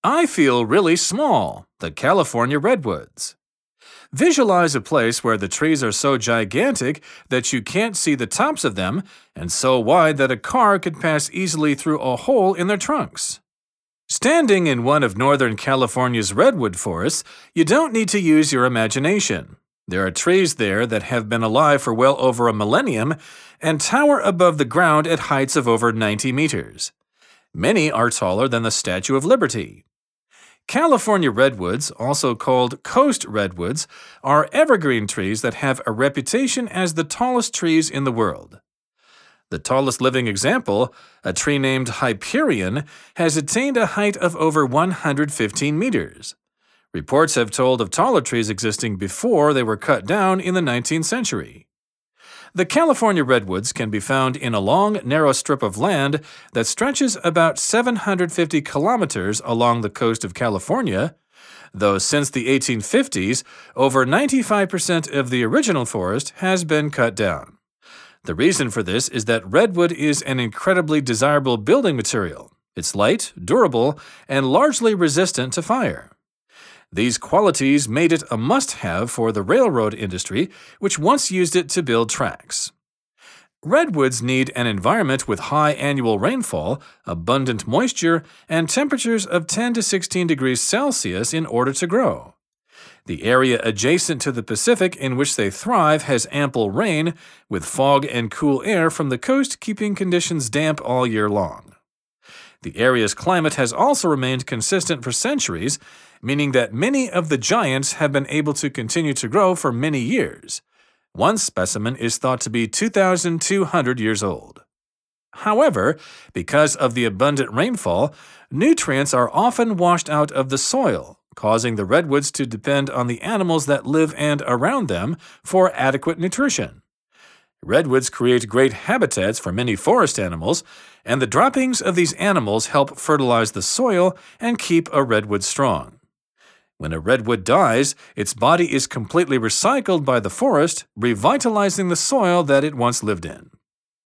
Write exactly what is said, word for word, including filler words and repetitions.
I feel really small, the California redwoods. Visualize a place where the trees are so gigantic that you can't see the tops of them and so wide that a car could pass easily through a hole in their trunks. Standing in one of Northern California's redwood forests, you don't need to use your imagination. There are trees there that have been alive for well over a millennium and tower above the ground at heights of over ninety meters. Many are taller than the Statue of Liberty. California redwoods, also called coast redwoods, are evergreen trees that have a reputation as the tallest trees in the world. The tallest living example, a tree named Hyperion, has attained a height of over one hundred fifteen meters. Reports have told of taller trees existing before they were cut down in the nineteenth century. The California redwoods can be found in a long, narrow strip of land that stretches about seven hundred fifty kilometers along the coast of California, though since the eighteen fifties, over ninety-five percent of the original forest has been cut down. The reason for this is that redwood is an incredibly desirable building material. It's light, durable, and largely resistant to fire. These qualities made it a must-have for the railroad industry, which once used it to build tracks. Redwoods need an environment with high annual rainfall, abundant moisture, and temperatures of ten to sixteen degrees Celsius in order to grow. The area adjacent to the Pacific in which they thrive has ample rain, with fog and cool air from the coast keeping conditions damp all year long. The area's climate has also remained consistent for centuries, meaning that many of the giants have been able to continue to grow for many years. One specimen is thought to be two thousand two hundred years old. However, because of the abundant rainfall, nutrients are often washed out of the soil, causing the redwoods to depend on the animals that live and around them for adequate nutrition. Redwoods create great habitats for many forest animals, and the droppings of these animals help fertilize the soil and keep a redwood strong. When a redwood dies, its body is completely recycled by the forest, revitalizing the soil that it once lived in.